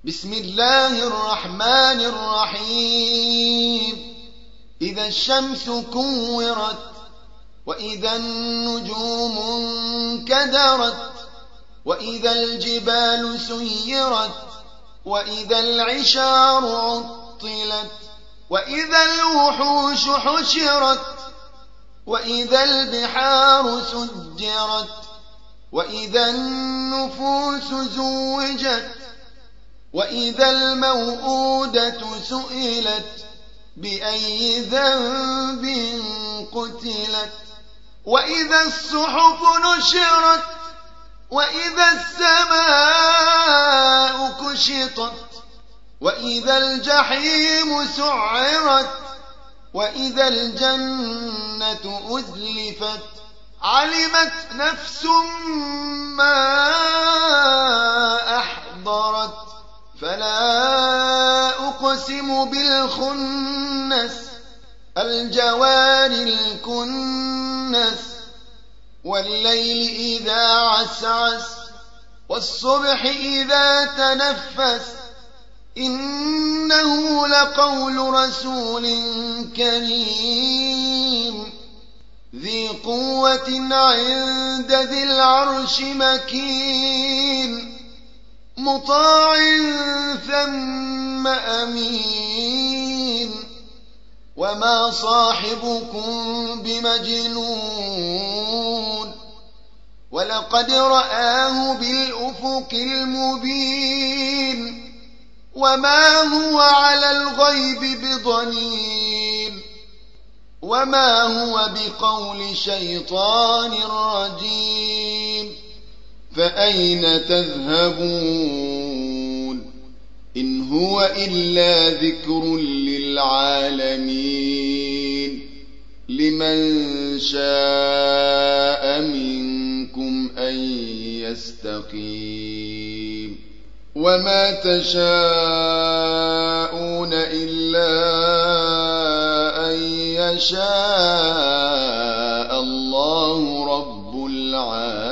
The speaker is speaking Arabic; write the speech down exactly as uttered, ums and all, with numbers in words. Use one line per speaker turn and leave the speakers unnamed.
بسم الله الرحمن الرحيم إذا الشمس كورت وإذا النجوم انكدرت وإذا الجبال سيرت وإذا العشار عطلت وإذا الوحوش حشرت وإذا البحار سجرت وإذا النفوس زوجت وإذا الموءودة سئلت بأي ذنب قتلت وإذا الصحف نشرت وإذا السماء كشطت وإذا الجحيم سعرت وإذا الجنة أزلفت علمت نفس ما أحضرت فلا أقسم بالخنس الجوار الكنس والليل إذا عسعس والصبح إذا تنفس إنه لقول رسول كريم ذي قوة عند ذي العرش مكين مطاع ثم أمين وما صاحبكم بمجنون ولقد رآه بالأفق المبين وما هو على الغيب بضنين وما هو بقول شيطان رجيم فأين تذهبون إن هو إلا ذكر للعالمين لمن شاء منكم أن يستقيم وما تشاءون إلا أن يشاء الله رب العالمين.